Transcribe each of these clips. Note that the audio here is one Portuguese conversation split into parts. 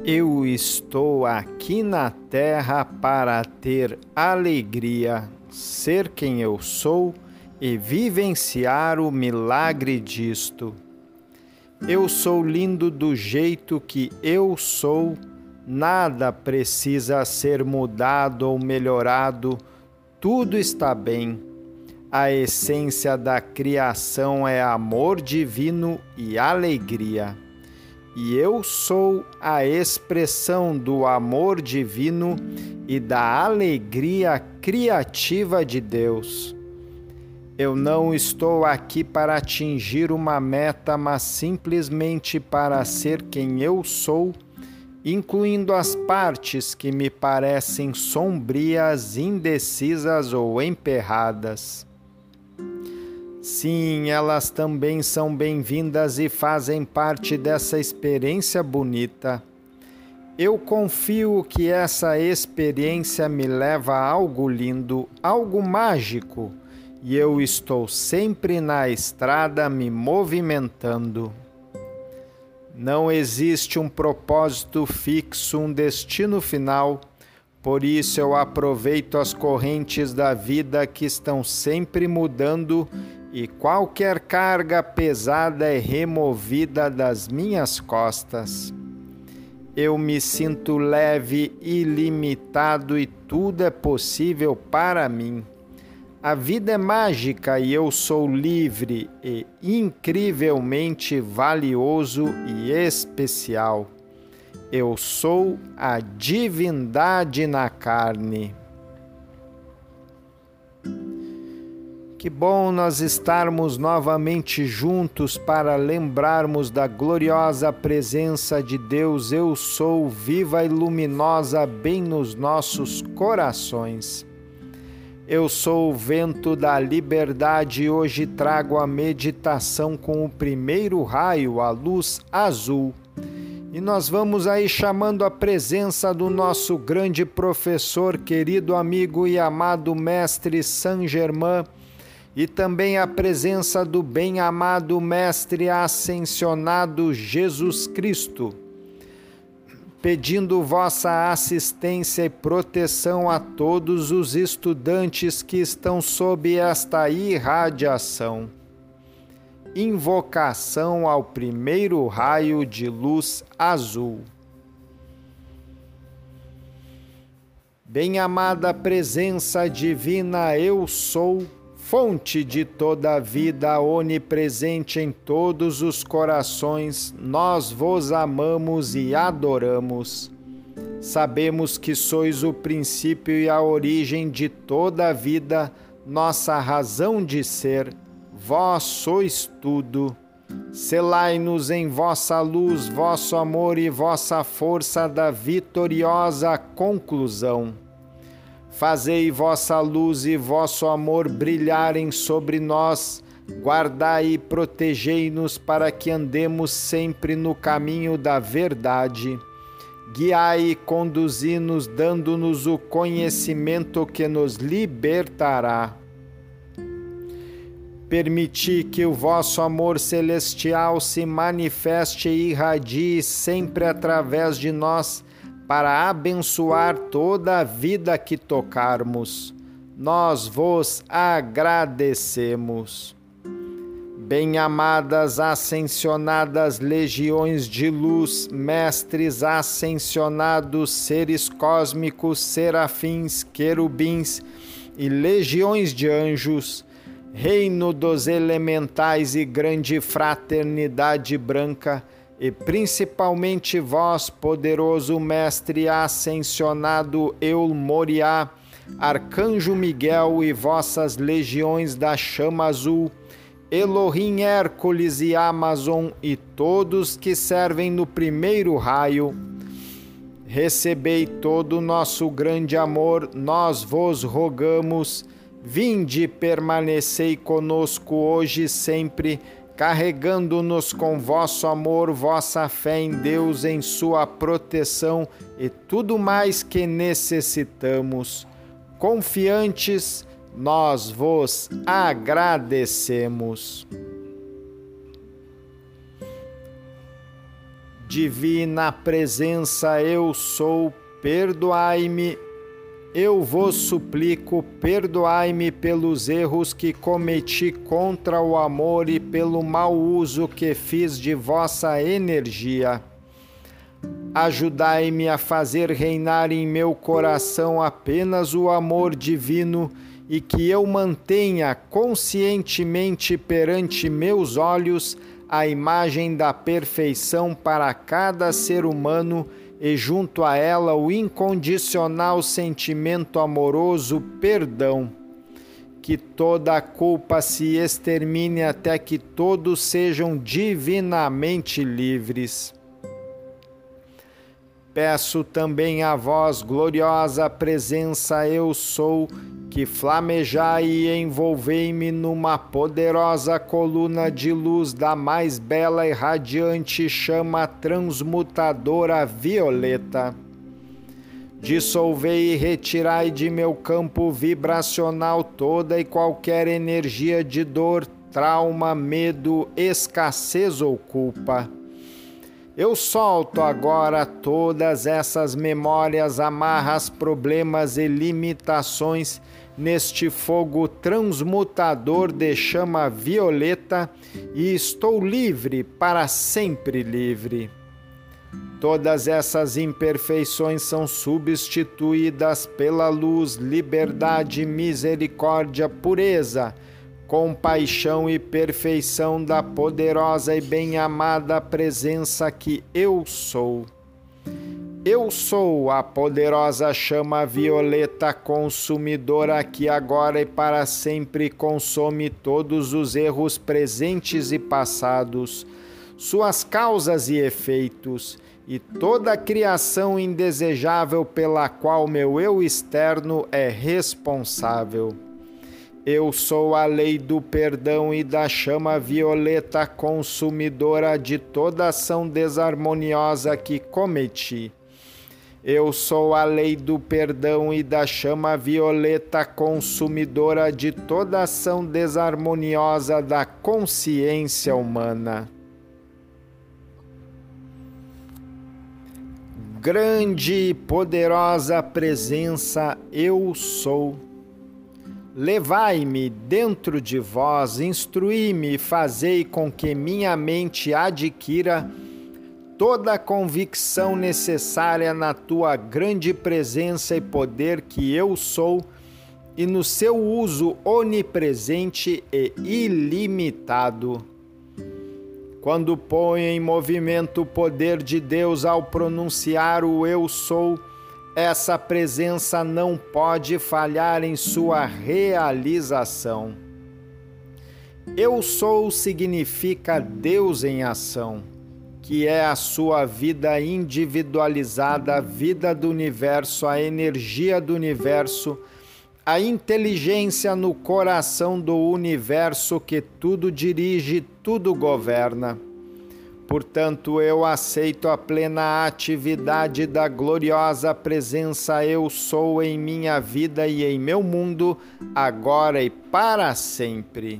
Eu estou aqui na terra para ter alegria, ser quem eu sou e vivenciar o milagre disto. Eu sou lindo do jeito que eu sou, nada precisa ser mudado ou melhorado, tudo está bem. A essência da criação é amor divino e alegria. E eu sou a expressão do amor divino e da alegria criativa de Deus. Eu não estou aqui para atingir uma meta, mas simplesmente para ser quem eu sou, incluindo as partes que me parecem sombrias, indecisas ou emperradas. Sim, elas também são bem-vindas e fazem parte dessa experiência bonita. Eu confio que essa experiência me leva a algo lindo, algo mágico, e eu estou sempre na estrada me movimentando. Não existe um propósito fixo, um destino final, por isso eu aproveito as correntes da vida que estão sempre mudando e qualquer carga pesada é removida das minhas costas. Eu me sinto leve, ilimitado e tudo é possível para mim. A vida é mágica e eu sou livre e incrivelmente valioso e especial. Eu sou a divindade na carne. Que bom nós estarmos novamente juntos para lembrarmos da gloriosa presença de Deus. Eu sou viva e luminosa bem nos nossos corações. Eu sou o vento da liberdade e hoje trago a meditação com o primeiro raio, a luz azul. E nós vamos aí chamando a presença do nosso grande professor, querido amigo e amado mestre Saint Germain, e também a presença do bem-amado Mestre Ascensionado Jesus Cristo, pedindo vossa assistência e proteção a todos os estudantes que estão sob esta irradiação. Invocação ao primeiro raio de luz azul. Bem-amada presença divina, eu sou, fonte de toda a vida, onipresente em todos os corações, nós vos amamos e adoramos. Sabemos que sois o princípio e a origem de toda a vida, nossa razão de ser. Vós sois tudo. Selai-nos em vossa luz, vosso amor e vossa força da vitoriosa conclusão. Fazei vossa luz e vosso amor brilharem sobre nós, guardai e protegei-nos para que andemos sempre no caminho da verdade. Guiai e conduzi-nos, dando-nos o conhecimento que nos libertará. Permiti que o vosso amor celestial se manifeste e irradie sempre através de nós, para abençoar toda a vida que tocarmos. Nós vos agradecemos. Bem-amadas, ascensionadas legiões de luz, mestres ascensionados, seres cósmicos, serafins, querubins e legiões de anjos, reino dos elementais e grande fraternidade branca, e principalmente vós, poderoso Mestre ascensionado Eulmoriá, Arcanjo Miguel e vossas legiões da chama azul, Elohim, Hércules e Amazon e todos que servem no primeiro raio, recebei todo o nosso grande amor, nós vos rogamos, vinde e permanecei conosco hoje e sempre, carregando-nos com vosso amor, vossa fé em Deus, em sua proteção e tudo mais que necessitamos. Confiantes, nós vos agradecemos. Divina presença, eu sou, perdoai-me. Eu vos suplico, perdoai-me pelos erros que cometi contra o amor e pelo mau uso que fiz de vossa energia. Ajudai-me a fazer reinar em meu coração apenas o amor divino e que eu mantenha conscientemente perante meus olhos a imagem da perfeição para cada ser humano e junto a ela o incondicional sentimento amoroso perdão. Que toda a culpa se extermine até que todos sejam divinamente livres. Peço também a vós, gloriosa presença eu sou, que flamejai e envolvei-me numa poderosa coluna de luz da mais bela e radiante chama transmutadora violeta. Dissolvei e retirai de meu campo vibracional toda e qualquer energia de dor, trauma, medo, escassez ou culpa. Eu solto agora todas essas memórias, amarras, problemas e limitações neste fogo transmutador de chama violeta e estou livre, para sempre livre. Todas essas imperfeições são substituídas pela luz, liberdade, misericórdia, pureza, compaixão e perfeição da poderosa e bem-amada presença que eu sou. Eu sou a poderosa chama violeta consumidora que agora e para sempre consome todos os erros presentes e passados, suas causas e efeitos, e toda a criação indesejável pela qual meu eu externo é responsável. Eu sou a lei do perdão e da chama violeta consumidora de toda ação desarmoniosa que cometi. Eu sou a lei do perdão e da chama violeta consumidora de toda ação desarmoniosa da consciência humana. Grande e poderosa presença, eu sou. Levai-me dentro de vós, instruí-me e fazei com que minha mente adquira toda a convicção necessária na tua grande presença e poder que eu sou, e no seu uso onipresente e ilimitado. Quando ponho em movimento o poder de Deus ao pronunciar o eu sou, essa presença não pode falhar em sua realização. Eu sou significa Deus em ação, que é a sua vida individualizada, a vida do universo, a energia do universo, a inteligência no coração do universo que tudo dirige, tudo governa. Portanto, eu aceito a plena atividade da gloriosa presença eu sou em minha vida e em meu mundo, agora e para sempre.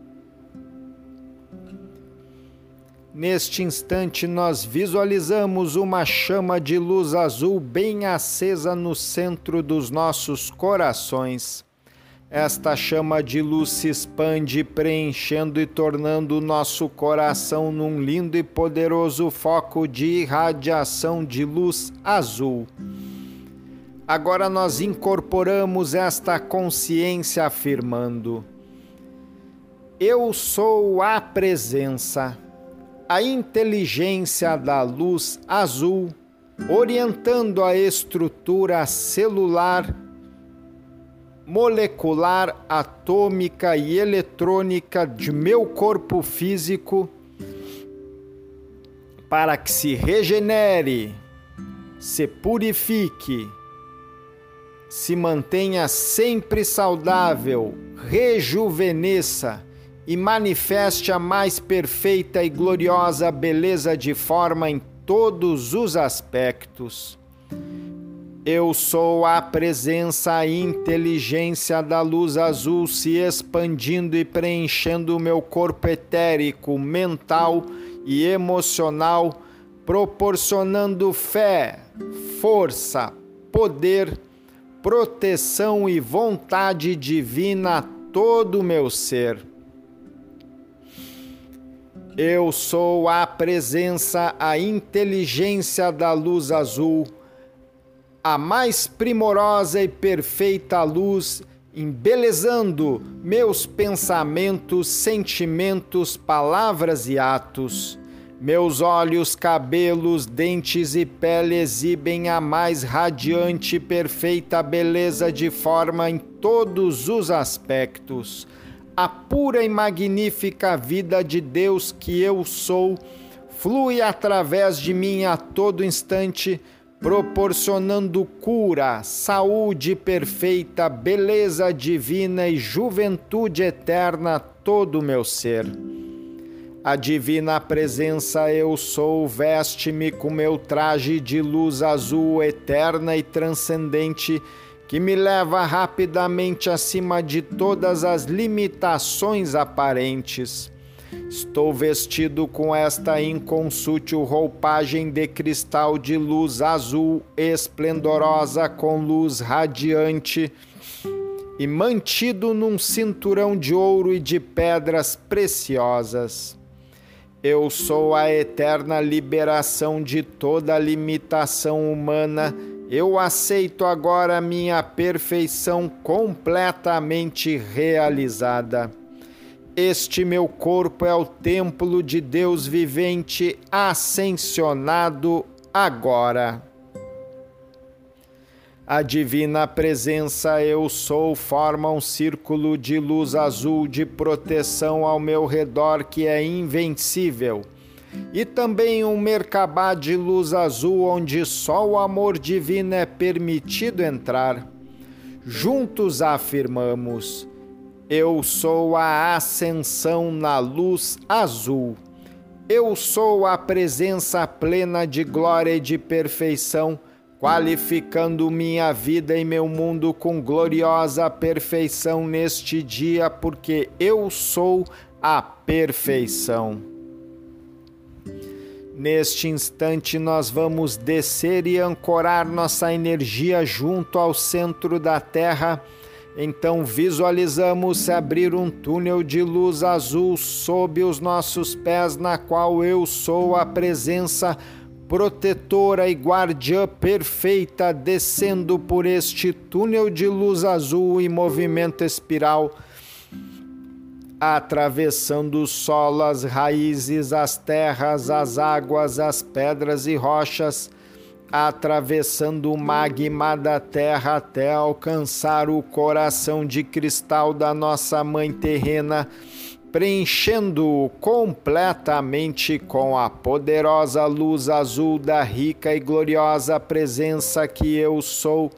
Neste instante, nós visualizamos uma chama de luz azul bem acesa no centro dos nossos corações. Esta chama de luz se expande, preenchendo e tornando o nosso coração num lindo e poderoso foco de irradiação de luz azul. Agora nós incorporamos esta consciência afirmando: eu sou a presença, a inteligência da luz azul, orientando a estrutura celular, molecular, atômica e eletrônica de meu corpo físico para que se regenere, se purifique, se mantenha sempre saudável, rejuvenesça e manifeste a mais perfeita e gloriosa beleza de forma em todos os aspectos. Eu sou a presença e inteligência da luz azul se expandindo e preenchendo o meu corpo etérico, mental e emocional proporcionando fé, força, poder, proteção e vontade divina a todo o meu ser. Eu sou a presença, a inteligência da luz azul, a mais primorosa e perfeita luz, embelezando meus pensamentos, sentimentos, palavras e atos. Meus olhos, cabelos, dentes e pele exibem a mais radiante e perfeita beleza de forma em todos os aspectos. A pura e magnífica vida de Deus que eu sou flui através de mim a todo instante, proporcionando cura, saúde perfeita, beleza divina e juventude eterna a todo o meu ser. A divina presença eu sou veste-me com meu traje de luz azul eterna e transcendente, que me leva rapidamente acima de todas as limitações aparentes. Estou vestido com esta inconsútil roupagem de cristal de luz azul esplendorosa com luz radiante e mantido num cinturão de ouro e de pedras preciosas. Eu sou a eterna liberação de toda limitação humana. Eu aceito agora minha perfeição completamente realizada. Este meu corpo é o templo de Deus vivente, ascensionado agora. A divina presença eu sou forma um círculo de luz azul de proteção ao meu redor que é invencível, e também um Merkabah de luz azul onde só o amor divino é permitido entrar. Juntos afirmamos: eu sou a ascensão na luz azul. Eu sou a presença plena de glória e de perfeição, qualificando minha vida e meu mundo com gloriosa perfeição neste dia, porque eu sou a perfeição. Neste instante nós vamos descer e ancorar nossa energia junto ao centro da Terra. Então visualizamos se abrir um túnel de luz azul sob os nossos pés, na qual eu sou a presença protetora e guardiã perfeita, descendo por este túnel de luz azul em movimento espiral, atravessando o solo, as raízes, as terras, as águas, as pedras e rochas, atravessando o magma da terra até alcançar o coração de cristal da nossa mãe terrena, preenchendo-o completamente com a poderosa luz azul da rica e gloriosa presença que eu sou,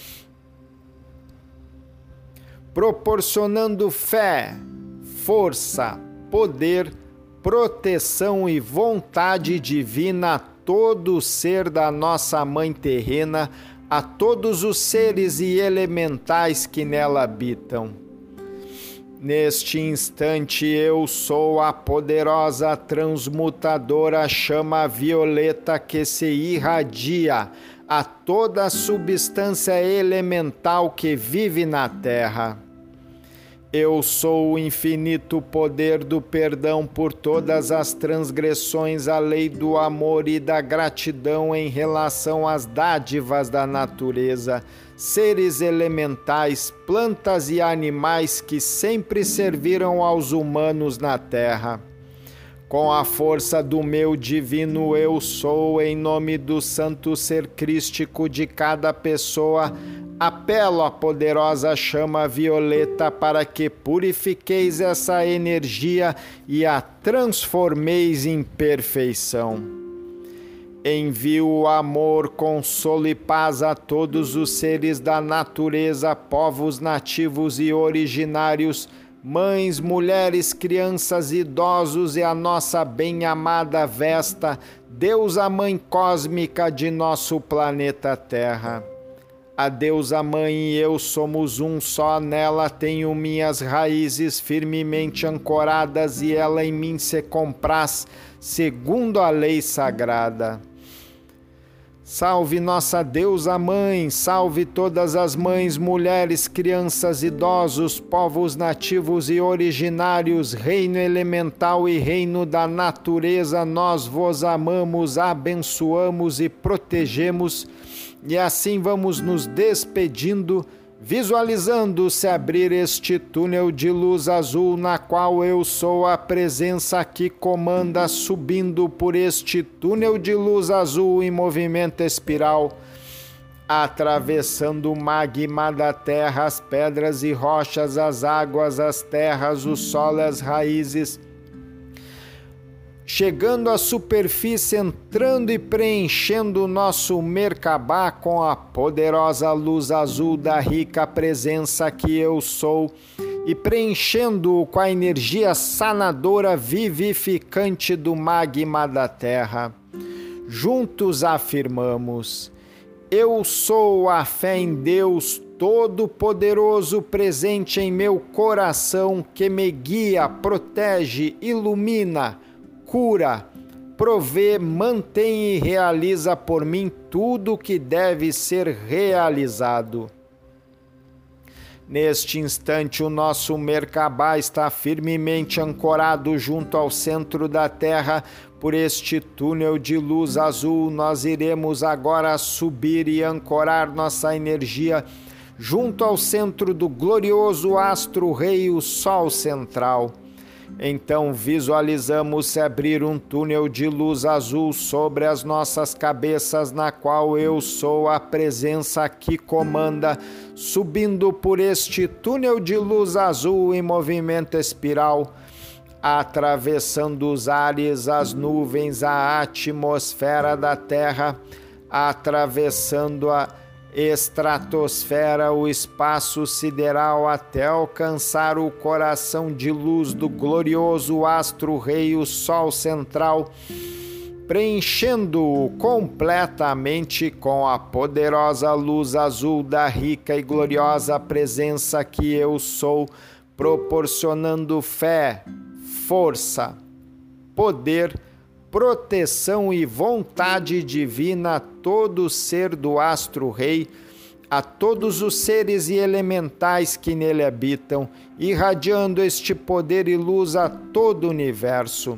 proporcionando fé, força, poder, proteção e vontade divina a todo o ser da nossa mãe terrena, a todos os seres e elementais que nela habitam. Neste instante eu sou a poderosa transmutadora chama violeta que se irradia a toda a substância elemental que vive na Terra. Eu sou o infinito poder do perdão por todas as transgressões, a lei do amor e da gratidão em relação às dádivas da natureza, seres elementais, plantas e animais que sempre serviram aos humanos na Terra. Com a força do meu divino eu sou, em nome do santo ser crístico de cada pessoa, apelo à poderosa chama violeta para que purifiqueis essa energia e a transformeis em perfeição. Envio o amor, consolo e paz a todos os seres da natureza, povos nativos e originários, mães, mulheres, crianças, idosos e a nossa bem-amada Vesta, deusa mãe cósmica de nosso planeta Terra. A deusa mãe e eu somos um só, nela tenho minhas raízes firmemente ancoradas e ela em mim se compraz, segundo a lei sagrada. Salve nossa deusa mãe, salve todas as mães, mulheres, crianças, idosos, povos nativos e originários, reino elemental e reino da natureza, nós vos amamos, abençoamos e protegemos. E assim vamos nos despedindo, visualizando-se abrir este túnel de luz azul, na qual eu sou a presença que comanda, subindo por este túnel de luz azul em movimento espiral, atravessando o magma da terra, as pedras e rochas, as águas, as terras, o solo, as raízes, chegando à superfície, entrando e preenchendo o nosso Merkabah com a poderosa luz azul da rica presença que eu sou, e preenchendo-o com a energia sanadora vivificante do magma da terra. Juntos afirmamos: eu sou a fé em Deus Todo-Poderoso presente em meu coração, que me guia, protege, ilumina, cura, provê, mantém e realiza por mim tudo o que deve ser realizado. Neste instante, o nosso Merkabah está firmemente ancorado junto ao centro da Terra. Por este túnel de luz azul, nós iremos agora subir e ancorar nossa energia junto ao centro do glorioso astro-rei, o Sol central. Então visualizamos-se abrir um túnel de luz azul sobre as nossas cabeças, na qual eu sou a presença que comanda, subindo por este túnel de luz azul em movimento espiral, atravessando os ares, as nuvens, a atmosfera da Terra, atravessando a estratosfera, o espaço sideral, até alcançar o coração de luz do glorioso astro-rei, o Sol central, preenchendo-o completamente com a poderosa luz azul da rica e gloriosa presença que eu sou, proporcionando fé, força, poder, proteção e vontade divina a todo ser do astro-rei, a todos os seres e elementais que nele habitam, irradiando este poder e luz a todo o universo.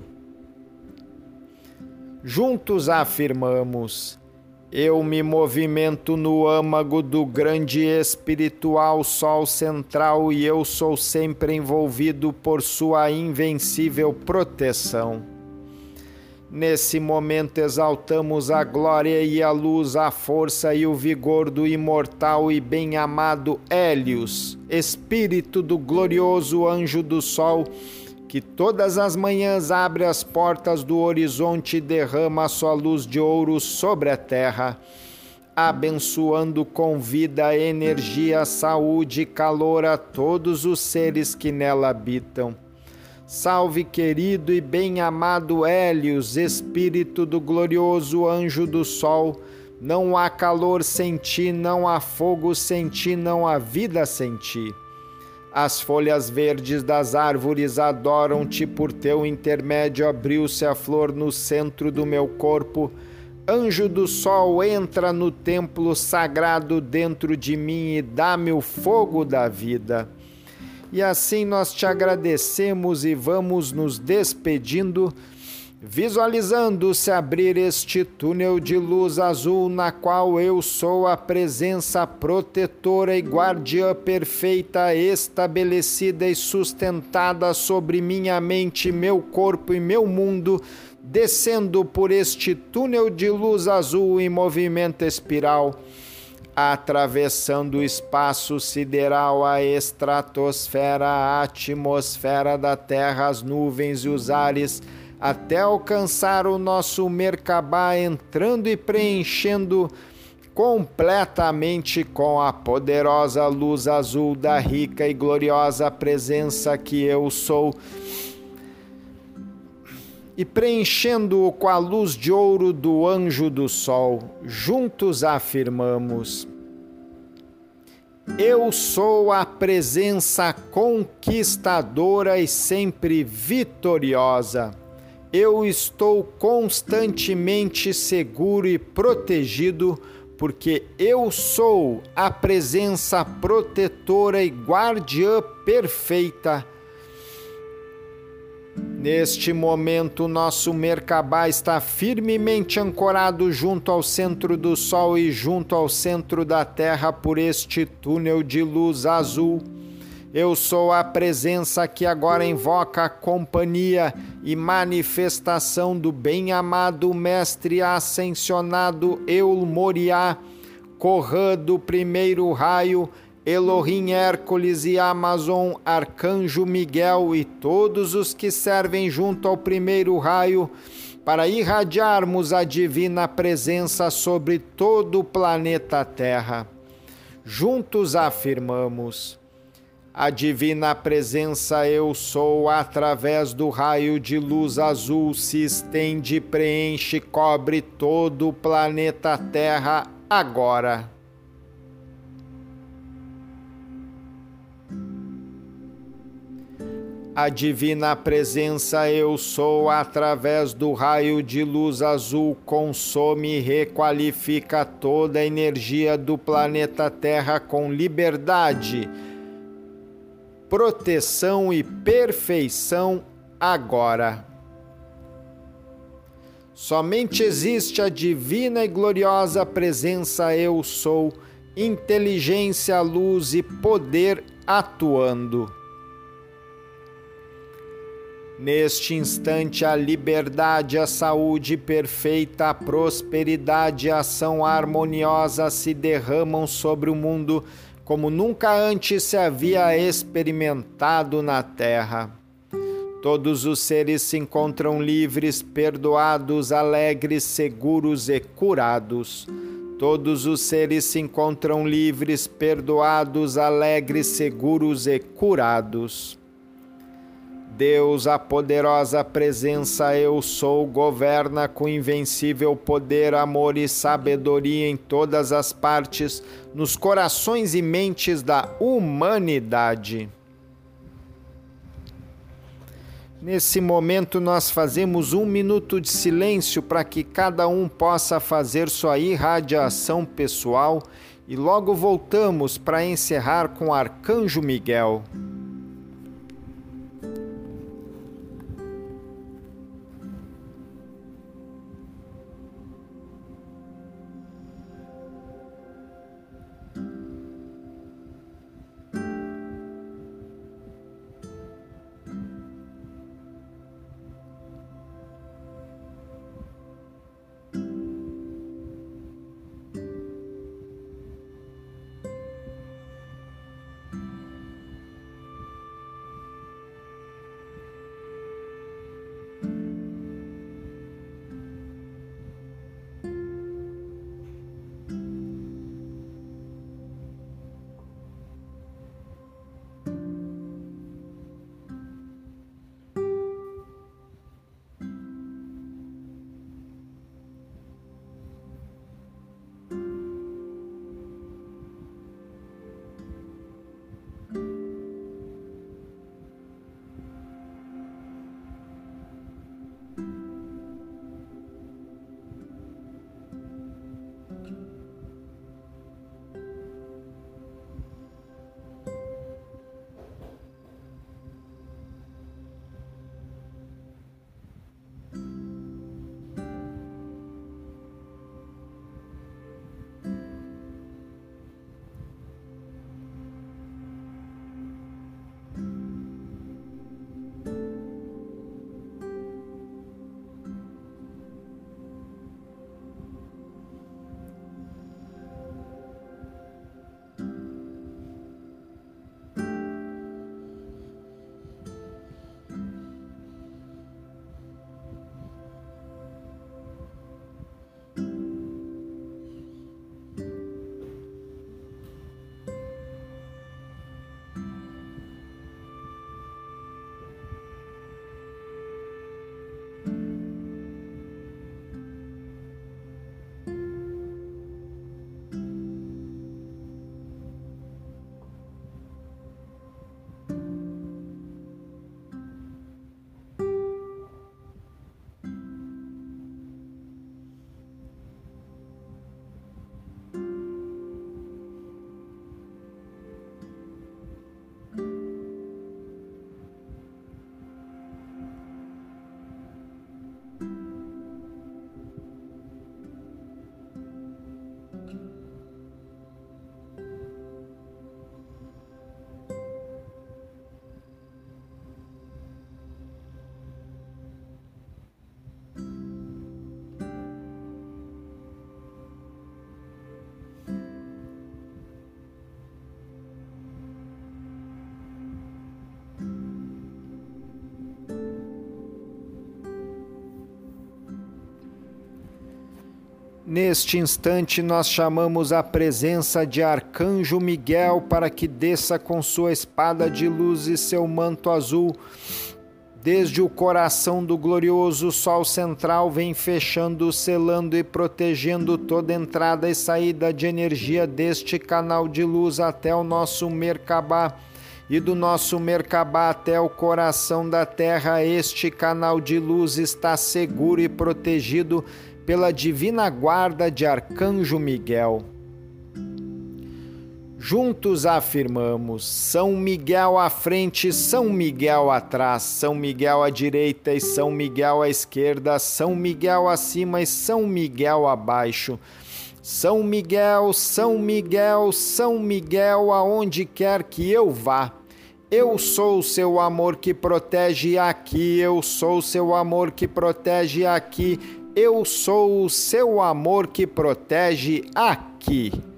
Juntos afirmamos: eu me movimento no âmago do grande espiritual Sol central e eu sou sempre envolvido por sua invencível proteção. Nesse momento exaltamos a glória e a luz, a força e o vigor do imortal e bem-amado Hélios, espírito do glorioso anjo do sol, que todas as manhãs abre as portas do horizonte e derrama sua luz de ouro sobre a terra, abençoando com vida, energia, saúde e calor a todos os seres que nela habitam. Salve, querido e bem-amado Hélios, espírito do glorioso anjo do sol. Não há calor sem ti, não há fogo sem ti, não há vida sem ti. As folhas verdes das árvores adoram-te, por teu intermédio abriu-se a flor no centro do meu corpo. Anjo do sol, entra no templo sagrado dentro de mim e dá-me o fogo da vida. E assim nós te agradecemos e vamos nos despedindo, visualizando-se abrir este túnel de luz azul, na qual eu sou a presença protetora e guardiã perfeita, estabelecida e sustentada sobre minha mente, meu corpo e meu mundo, descendo por este túnel de luz azul em movimento espiral, atravessando o espaço sideral, a estratosfera, a atmosfera da Terra, as nuvens e os ares, até alcançar o nosso Merkabah, entrando e preenchendo completamente com a poderosa luz azul da rica e gloriosa presença que eu sou, e preenchendo-o com a luz de ouro do anjo do sol. Juntos afirmamos: Eu sou a presença conquistadora e sempre vitoriosa. Eu estou constantemente seguro e protegido, porque eu sou a presença protetora e guardiã perfeita. Neste momento, nosso Merkabah está firmemente ancorado junto ao centro do Sol e junto ao centro da Terra por este túnel de luz azul. Eu sou a presença que agora invoca a companhia e manifestação do bem-amado Mestre Ascensionado Eul Moriá, Corã do primeiro raio, Elohim Hércules e Amazon, Arcanjo Miguel e todos os que servem junto ao primeiro raio, para irradiarmos a divina presença sobre todo o planeta Terra. Juntos afirmamos: a divina presença eu sou, através do raio de luz azul, se estende, preenche, cobre todo o planeta Terra agora. A divina presença eu sou, através do raio de luz azul, consome e requalifica toda a energia do planeta Terra com liberdade, proteção e perfeição agora. Somente existe a divina e gloriosa presença eu sou, inteligência, luz e poder atuando. Neste instante, a liberdade, a saúde perfeita, a prosperidade e a ação harmoniosa se derramam sobre o mundo como nunca antes se havia experimentado na Terra. Todos os seres se encontram livres, perdoados, alegres, seguros e curados. Todos os seres se encontram livres, perdoados, alegres, seguros e curados. Deus, a poderosa presença eu sou, governa com invencível poder, amor e sabedoria em todas as partes, nos corações e mentes da humanidade. Nesse momento nós fazemos 1 minuto de silêncio para que cada um possa fazer sua irradiação pessoal e logo voltamos para encerrar com o Arcanjo Miguel. Neste instante, nós chamamos a presença de Arcanjo Miguel para que desça com sua espada de luz e seu manto azul. Desde o coração do glorioso Sol central, vem fechando, selando e protegendo toda entrada e saída de energia deste canal de luz até o nosso Merkabah. E do nosso Merkabah até o coração da Terra, este canal de luz está seguro e protegido pela divina guarda de Arcanjo Miguel. Juntos afirmamos: São Miguel à frente, São Miguel atrás, São Miguel à direita e São Miguel à esquerda, São Miguel acima e São Miguel abaixo. São Miguel, São Miguel, São Miguel, aonde quer que eu vá. Eu sou o seu amor que protege aqui, eu sou o seu amor que protege aqui, eu sou o seu amor que protege aqui.